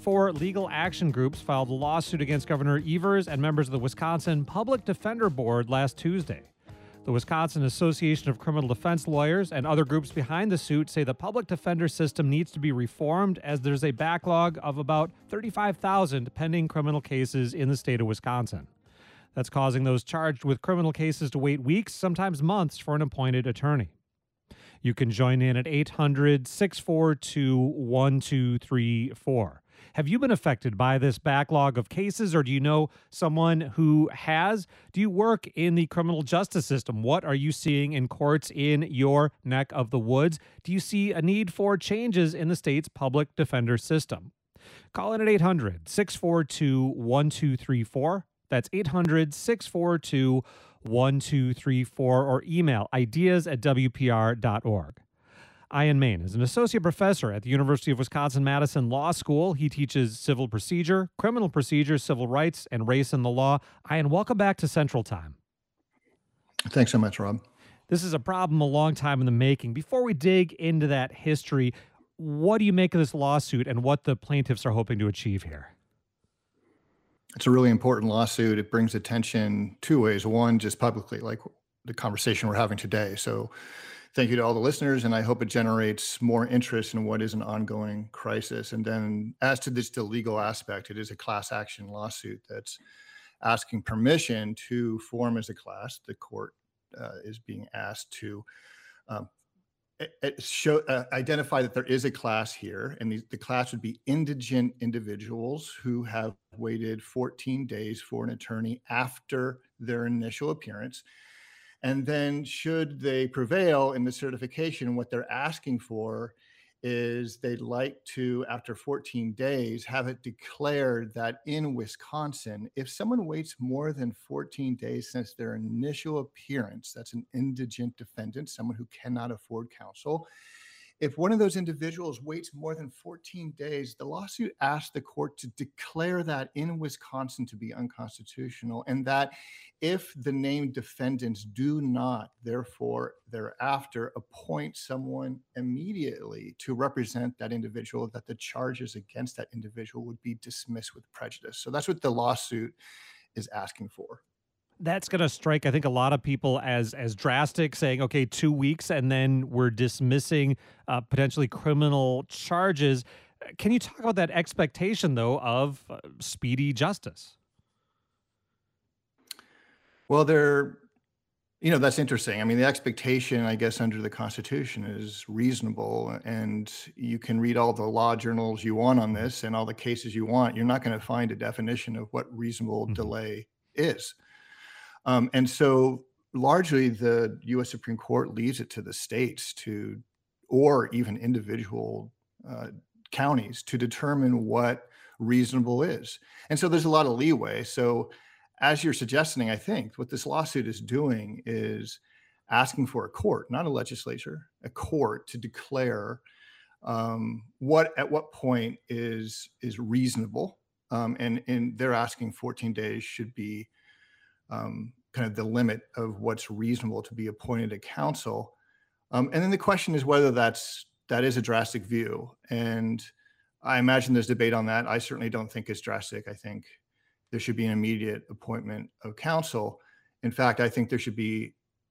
4 legal action groups filed a lawsuit against Governor Evers and members of the Wisconsin Public Defender Board last Tuesday. The Wisconsin Association of Criminal Defense Lawyers and other groups behind the suit say the public defender system needs to be reformed as there's a backlog of about 35,000 pending criminal cases in the state of Wisconsin. That's causing those charged with criminal cases to wait weeks, sometimes months, for an appointed attorney. You can join in at 800-642-1234. Have you been affected by this backlog of cases, or do you know someone who has? Do you work in the criminal justice system? What are you seeing in courts in your neck of the woods? Do you see a need for changes in the state's public defender system? Call in at 800-642-1234. That's 800-642-1234, or email ideas@wpr.org. Ian Main is an associate professor at the University of Wisconsin-Madison Law School. He teaches civil procedure, criminal procedure, civil rights, and race in the law. Ian, welcome back to Central Time. Thanks so much, Rob. This is a problem a long time in the making. Before we dig into that history, what do you make of this lawsuit and what the plaintiffs are hoping to achieve here? It's a really important lawsuit. It brings attention two ways. One, just publicly, like the conversation we're having today. So thank you to all the listeners, and I hope it generates more interest in what is an ongoing crisis. And then as to the legal aspect, it is a class action lawsuit that's asking permission to form as a class. The court is being asked to identify that there is a class here, and the class would be indigent individuals who have waited 14 days for an attorney after their initial appearance. And then should they prevail in the certification, what they're asking for is they'd like to, after 14 days, have it declared that in Wisconsin, if someone waits more than 14 days since their initial appearance, that's an indigent defendant, someone who cannot afford counsel. If one of those individuals waits more than 14 days, the lawsuit asks the court to declare that in Wisconsin to be unconstitutional, and that if the named defendants do not, therefore, thereafter appoint someone immediately to represent that individual, that the charges against that individual would be dismissed with prejudice. So that's what the lawsuit is asking for. That's going to strike, I think, a lot of people as drastic, saying, okay, 2 weeks and then we're dismissing potentially criminal charges. Can you talk about that expectation, though, of speedy justice? Well, that's interesting. I mean, the expectation, I guess, under the Constitution is reasonable, and you can read all the law journals you want on this and all the cases you want. You're not going to find a definition of what reasonable delay is. And so largely the U.S. Supreme Court leaves it to the states or even individual counties to determine what reasonable is. And so there's a lot of leeway. So as you're suggesting, I think what this lawsuit is doing is asking for a court, not a legislature, a court to declare at what point is reasonable. And they're asking 14 days should be kind of the limit of what's reasonable to be appointed to counsel. And then the question is whether that is a drastic view. And I imagine there's debate on that. I certainly don't think it's drastic. I think there should be an immediate appointment of counsel. In fact, I think there should be,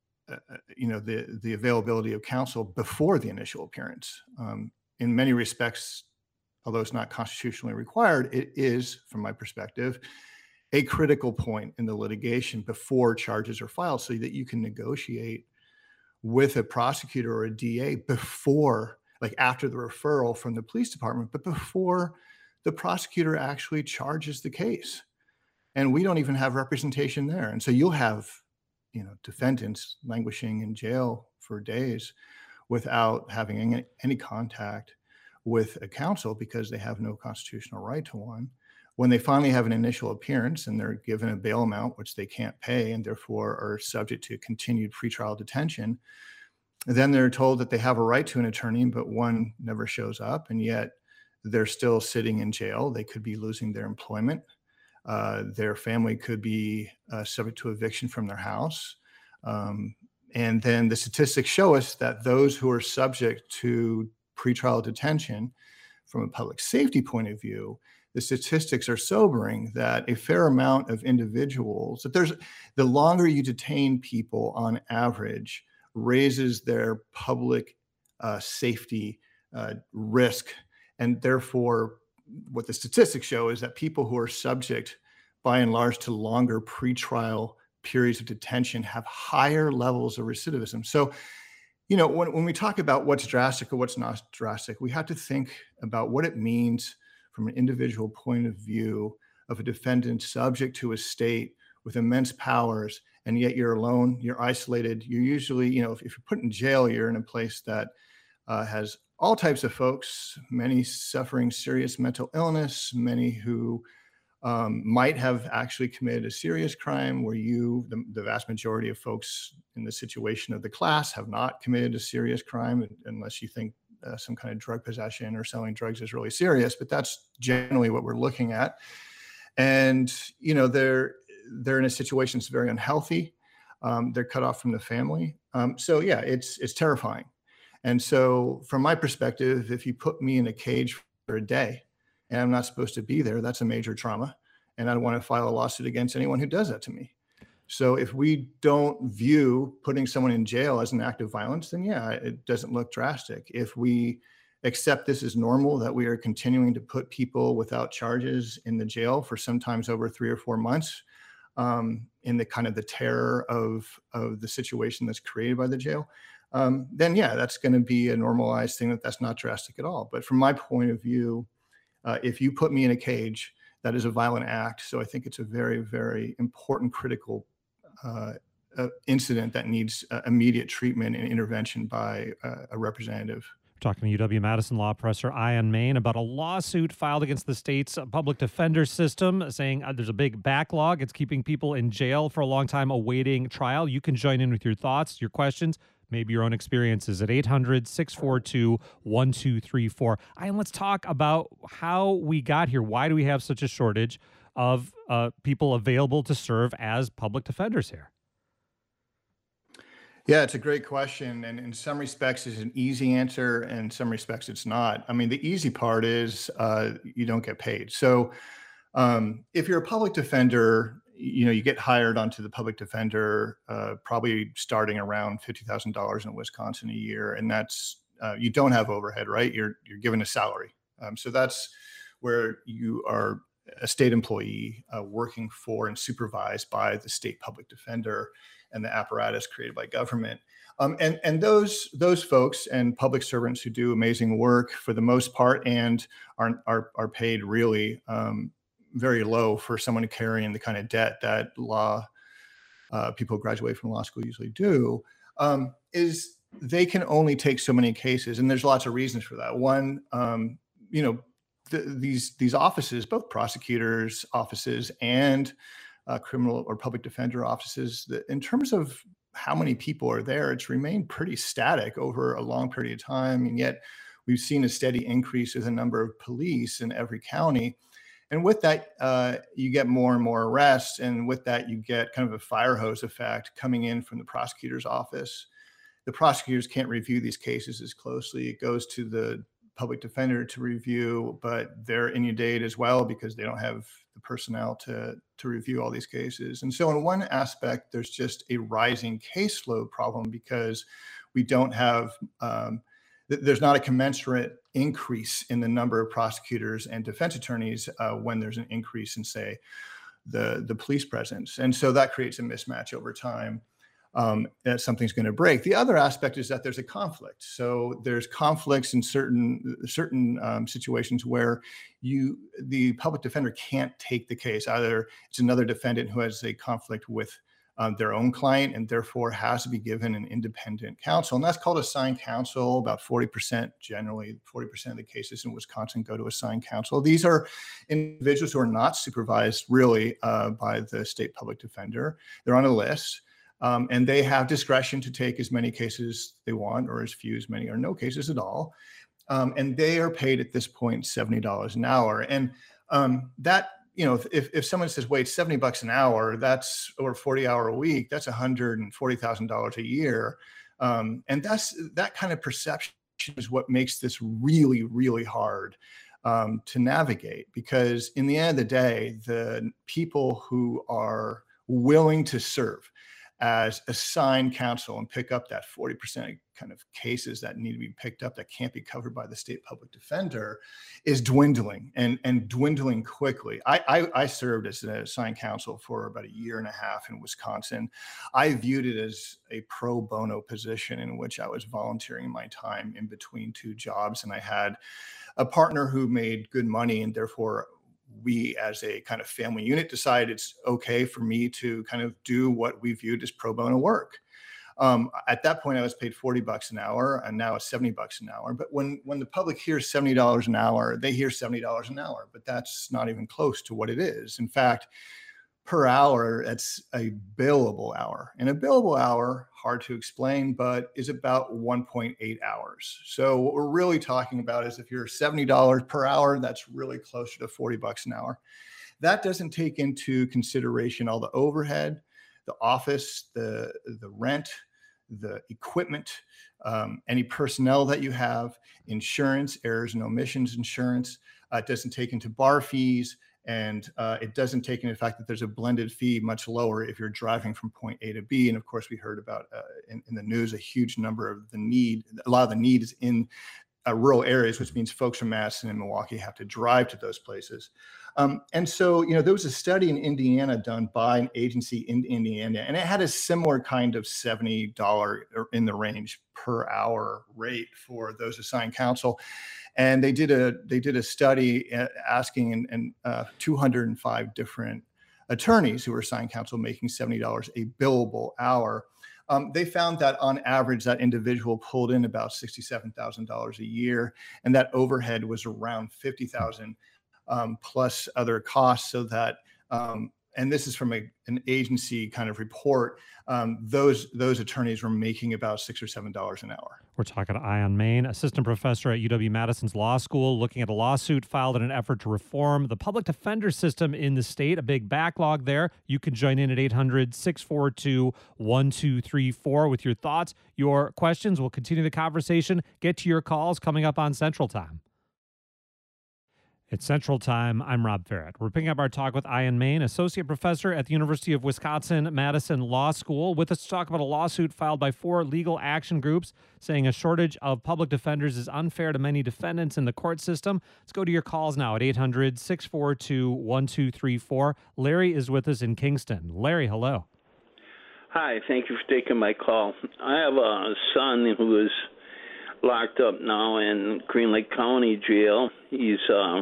the availability of counsel before the initial appearance. In many respects, although it's not constitutionally required, it is, from my perspective, a critical point in the litigation before charges are filed, so that you can negotiate with a prosecutor or a DA before, like after the referral from the police department, but before the prosecutor actually charges the case. And we don't even have representation there. And so you'll have, defendants languishing in jail for days without having any contact with a counsel because they have no constitutional right to one. When they finally have an initial appearance and they're given a bail amount, which they can't pay and therefore are subject to continued pretrial detention, then they're told that they have a right to an attorney, but one never shows up, and yet they're still sitting in jail. They could be losing their employment. Their family could be subject to eviction from their house. And then the statistics show us that those who are subject to pretrial detention, from a public safety point of view, the statistics are sobering that a fair amount of individuals, the longer you detain people on average raises their public safety risk. And therefore, what the statistics show is that people who are subject by and large to longer pretrial periods of detention have higher levels of recidivism. So, when we talk about what's drastic or what's not drastic, we have to think about what it means from an individual point of view of a defendant subject to a state with immense powers, and yet you're alone, you're isolated. You're usually, if you're put in jail, you're in a place that has all types of folks, many suffering serious mental illness, many who might have actually committed a serious crime, where the vast majority of folks in the situation of the class have not committed a serious crime, unless you think some kind of drug possession or selling drugs is really serious. But that's generally what we're looking at. And, they're in a situation that's very unhealthy. They're cut off from the family. So yeah, it's terrifying. And so from my perspective, if you put me in a cage for a day and I'm not supposed to be there, that's a major trauma. And I don't want to file a lawsuit against anyone who does that to me. So if we don't view putting someone in jail as an act of violence, then yeah, it doesn't look drastic. If we accept this as normal, that we are continuing to put people without charges in the jail for sometimes over 3 or 4 months, in the kind of the terror of the situation that's created by the jail, then yeah, that's going to be a normalized thing. That's not drastic at all. But from my point of view, if you put me in a cage, that is a violent act. So I think it's a very, very important, critical incident that needs immediate treatment and intervention by a representative. Talking to UW-Madison law professor Ian Main about a lawsuit filed against the state's public defender system, saying there's a big backlog. It's keeping people in jail for a long time awaiting trial. You can join in with your thoughts, your questions, maybe your own experiences at 800-642-1234. Ian, let's talk about how we got here. Why do we have such a shortage of people available to serve as public defenders here? Yeah, it's a great question. And in some respects, it's an easy answer. And in some respects, it's not. I mean, the easy part is you don't get paid. So if you're a public defender, you get hired onto the public defender probably starting around $50,000 in Wisconsin a year. And that's, you don't have overhead, right? You're given a salary. So that's where you are a state employee working for and supervised by the state public defender and the apparatus created by government. And those folks and public servants who do amazing work for the most part and are paid really very low for someone carrying the kind of debt that people who graduate from law school usually do, is they can only take so many cases. And there's lots of reasons for that. One, these offices, both prosecutors' offices and criminal or public defender offices, in terms of how many people are there, it's remained pretty static over a long period of time. And yet we've seen a steady increase in the number of police in every county. And with that, you get more and more arrests. And with that, you get kind of a fire hose effect coming in from the prosecutor's office. The prosecutors can't review these cases as closely. It goes to the public defender to review, but they're inundated as well because they don't have the personnel to review all these cases. And so in one aspect, there's just a rising caseload problem because we don't have, there's not a commensurate increase in the number of prosecutors and defense attorneys when there's an increase in, say, the police presence. And so that creates a mismatch over time. That something's going to break. The other aspect is that there's a conflict. So there's conflicts in certain situations where the public defender can't take the case. Either it's another defendant who has a conflict with their own client and therefore has to be given an independent counsel. And that's called assigned counsel. About 40%, generally 40% of the cases in Wisconsin go to assigned counsel. These are individuals who are not supervised really by the state public defender. They're on a list. And they have discretion to take as many cases they want, or as few, as many, or no cases at all. And they are paid at this point $70 an hour. And that, if someone says, wait, $70 an hour, that's over a 40-hour a week, that's $140,000 a year. And that kind of perception is what makes this really, really hard. to navigate, because in the end of the day, the people who are willing to serve as assigned counsel and pick up that 40% kind of cases that need to be picked up that can't be covered by the state public defender is dwindling, and dwindling quickly. I served as an assigned counsel for about 1.5 years in Wisconsin. I viewed it as a pro bono position in which I was volunteering my time in between two jobs, and I had a partner who made good money, and therefore we as a kind of family unit decided it's okay for me to kind of do what we viewed as pro bono work. At that point, I was paid $40 an hour, and now it's $70 an hour. But when the public hears $70 an hour, they hear $70 an hour, but that's not even close to what it is. In fact, per hour, it's a billable hour. And a billable hour, hard to explain, but is about 1.8 hours. So what we're really talking about is if you're $70 per hour, that's really closer to $40 an hour. That doesn't take into consideration all the overhead, the office, the rent, the equipment, any personnel that you have, insurance, errors and omissions insurance. It doesn't take into bar fees, and it doesn't take into the fact that there's a blended fee much lower if you're driving from point A to B. And of course, we heard about in the news a huge number of the need. A lot of the need is in rural areas, which means folks from Madison and Milwaukee have to drive to those places. And so, there was a study in Indiana done by an agency in Indiana, and it had a similar kind of $70 or in the range per hour rate for those assigned counsel. And they did a study asking 205 different attorneys who were assigned counsel making $70 a billable hour. They found that on average, that individual pulled in about $67,000 a year, and that overhead was around $50,000 plus other costs. So that, and this is from an agency kind of report, those attorneys were making about $6 or $7 an hour. We're talking to Ian Main, assistant professor at UW-Madison's Law School, looking at a lawsuit filed in an effort to reform the public defender system in the state. A big backlog there. You can join in at 800-642-1234 with your thoughts, your questions. We'll continue the conversation. Get to your calls coming up on Central Time. It's Central Time. I'm Rob Farrett. We're picking up our talk with Ian Main, associate professor at the University of Wisconsin-Madison Law School, with us to talk about a lawsuit filed by 4 legal action groups saying a shortage of public defenders is unfair to many defendants in the court system. Let's go to your calls now at 800-642-1234. Larry is with us in Kingston. Larry, hello. Hi, thank you for taking my call. I have a son who is locked up now in Green Lake County Jail. He's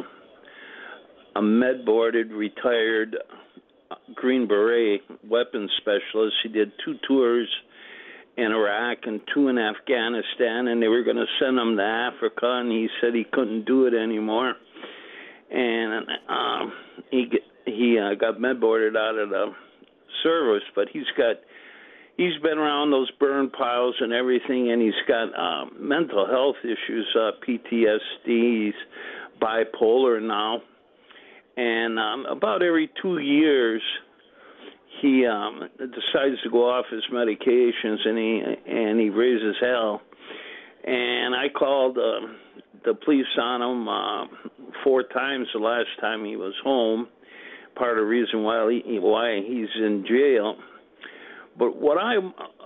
a med-boarded, retired Green Beret weapons specialist. He did 2 tours in Iraq and 2 in Afghanistan, and they were going to send him to Africa, and he said he couldn't do it anymore. And he got med-boarded out of the service, but he's been around those burn piles and everything, and he's got mental health issues, PTSD. He's bipolar now. And about every 2 years, he decides to go off his medications, and he raises hell. And I called the police on him 4 times the last time he was home. Part of the reason why he's in jail. But what I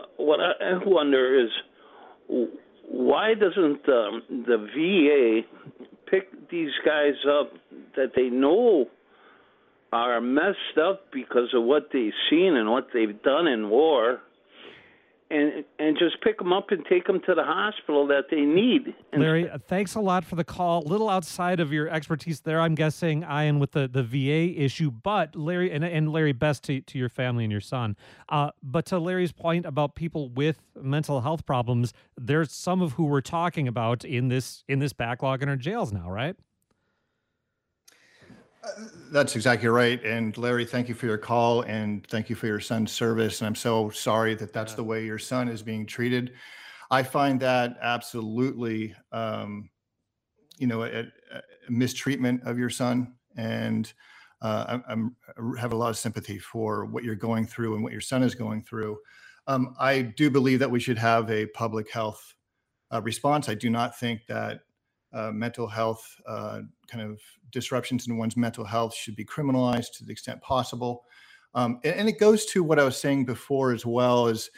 wonder is, why doesn't the VA pick these guys up that they know are messed up because of what they've seen and what they've done in war, and just pick them up and take them to the hospital that they need? Larry, thanks a lot for the call. A little outside of your expertise there, I'm guessing, Ian, with the VA issue. But Larry, and Larry, best to your family and your son. But to Larry's point about people with mental health problems, there's some of who we're talking about in this backlog in our jails now, right? That's exactly right. And Larry, thank you for your call, and thank you for your son's service. And I'm so sorry that that's the way your son is being treated. I find that absolutely, a mistreatment of your son. And I have a lot of sympathy for what you're going through and what your son is going through. I do believe that we should have a public health response. I do not think that mental health kind of disruptions in one's mental health should be criminalized to the extent possible. And it goes to what I was saying before as well as,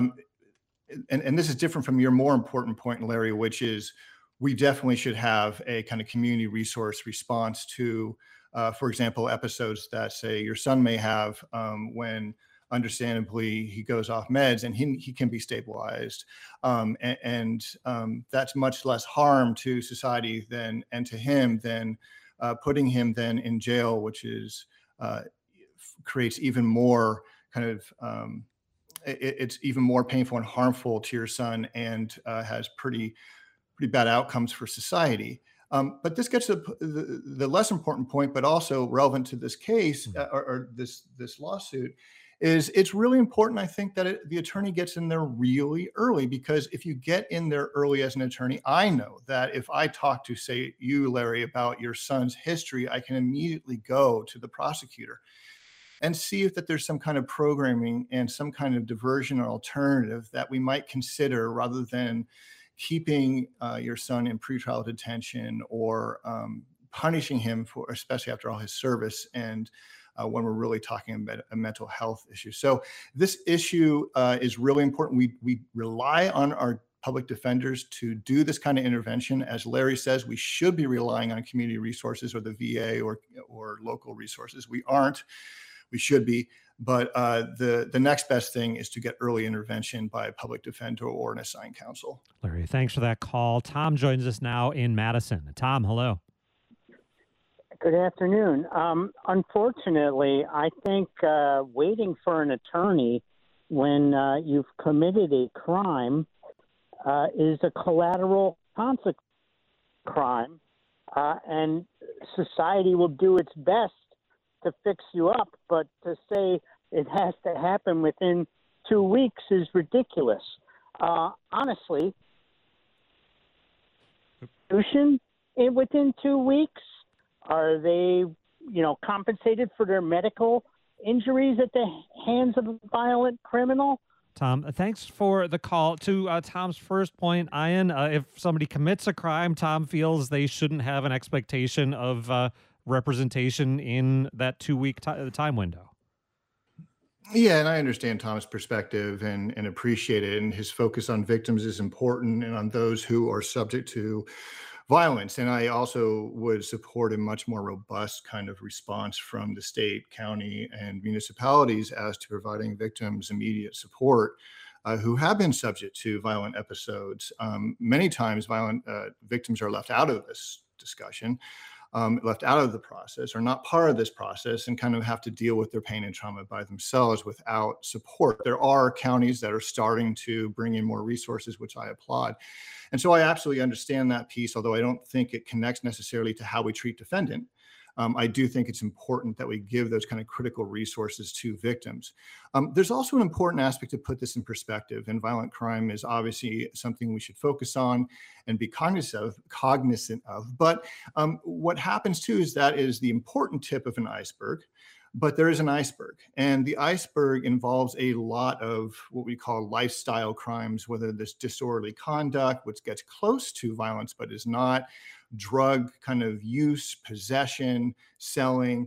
and this is different from your more important point, Larry, which is we definitely should have a kind of community resource response to, for example, episodes that say your son may have when understandably he goes off meds and he can be stabilized. And that's much less harm to society than, and to him than putting him then in jail, which is creates even more kind of, it's even more painful and harmful to your son and has pretty bad outcomes for society. But this gets to the less important point, but also relevant to this case or this lawsuit, is it's really important, I think, that the attorney gets in there really early, because if you get in there early as an attorney, I know that if I talk to, say, you, Larry, about your son's history, I can immediately go to the prosecutor and see if that there's some kind of programming and some kind of diversion or alternative that we might consider rather than keeping your son in pretrial detention or punishing him for, especially after all his service, and when we're really talking about a mental health issue. So this issue is really important. We rely on our public defenders to do this kind of intervention. As Larry says, we should be relying on community resources or the VA or local resources. We aren't. We should be. But the next best thing is to get early intervention by a public defender or an assigned counsel. Larry, thanks for that call. Tom joins us now in Madison. Tom, hello. Good afternoon. Unfortunately, I think waiting for an attorney when you've committed a crime is a collateral consequence crime, and society will do its best to fix you up, but to say it has to happen within 2 weeks is ridiculous. Honestly, within 2 weeks, are they, compensated for their medical injuries at the hands of a violent criminal? Tom, thanks for the call. To Tom's first point, Ian, if somebody commits a crime, Tom feels they shouldn't have an expectation of representation in that 2 week time window. Yeah, and I understand Tom's perspective and appreciate it. And his focus on victims is important and on those who are subject to violence. And I also would support a much more robust kind of response from the state, county, and municipalities as to providing victims immediate support who have been subject to violent episodes. Many times violent victims are left out of this discussion, left out of the process, or not part of this process, and kind of have to deal with their pain and trauma by themselves without support. There are counties that are starting to bring in more resources, which I applaud. And so I absolutely understand that piece, although I don't think it connects necessarily to how we treat defendant. I do think it's important that we give those kind of critical resources to victims. There's also an important aspect to put this in perspective, and violent crime is obviously something we should focus on and be cognizant of. But what happens too is that is the important tip of an iceberg. But there is an iceberg, and the iceberg involves a lot of what we call lifestyle crimes, whether this disorderly conduct, which gets close to violence but is not, drug kind of use, possession, selling,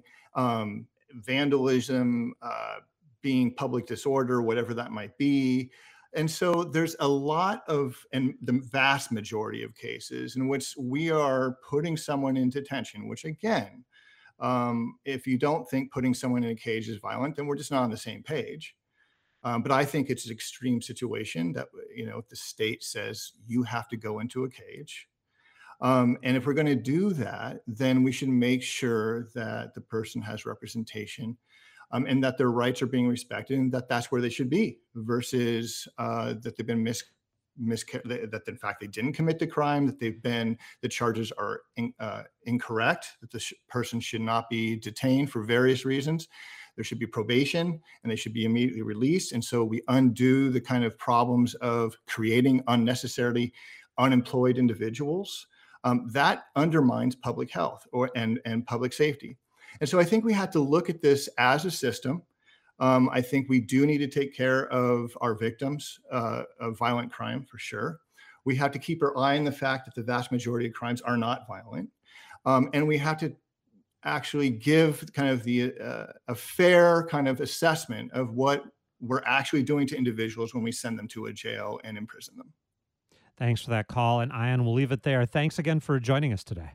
vandalism, being public disorder, whatever that might be. And so there's a lot of, and the vast majority of cases in which we are putting someone in detention, which again, if you don't think putting someone in a cage is violent, then we're just not on the same page. But I think it's an extreme situation that, the state says you have to go into a cage. And if we're going to do that, then we should make sure that the person has representation and that their rights are being respected, and that that's where they should be versus that they've been that in fact they didn't commit the crime, that the charges are incorrect, that the person should not be detained for various reasons. There should be probation and they should be immediately released. And so we undo the kind of problems of creating unnecessarily unemployed individuals. That undermines public health and public safety. And so I think we have to look at this as a system. I think we do need to take care of our victims of violent crime for sure. We have to keep our eye on the fact that the vast majority of crimes are not violent. And we have to actually give kind of a fair kind of assessment of what we're actually doing to individuals when we send them to a jail and imprison them. Thanks for that call. And Ian, we'll leave it there. Thanks again for joining us today.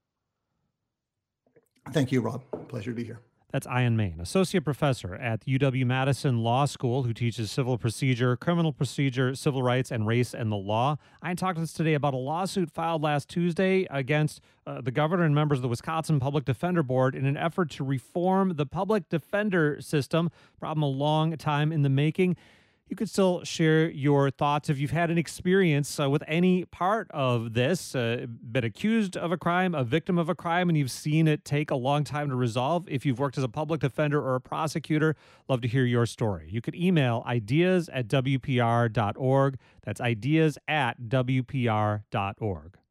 Thank you, Rob. Pleasure to be here. That's Ian Main, associate professor at UW-Madison Law School, who teaches civil procedure, criminal procedure, civil rights, and race and the law. Ian talked to us today about a lawsuit filed last Tuesday against the governor and members of the Wisconsin Public Defender Board in an effort to reform the public defender system. Problem a long time in the making. You could still share your thoughts if you've had an experience with any part of this, been accused of a crime, a victim of a crime, and you've seen it take a long time to resolve. If you've worked as a public defender or a prosecutor, love to hear your story. You could email ideas@wpr.org. That's ideas@wpr.org.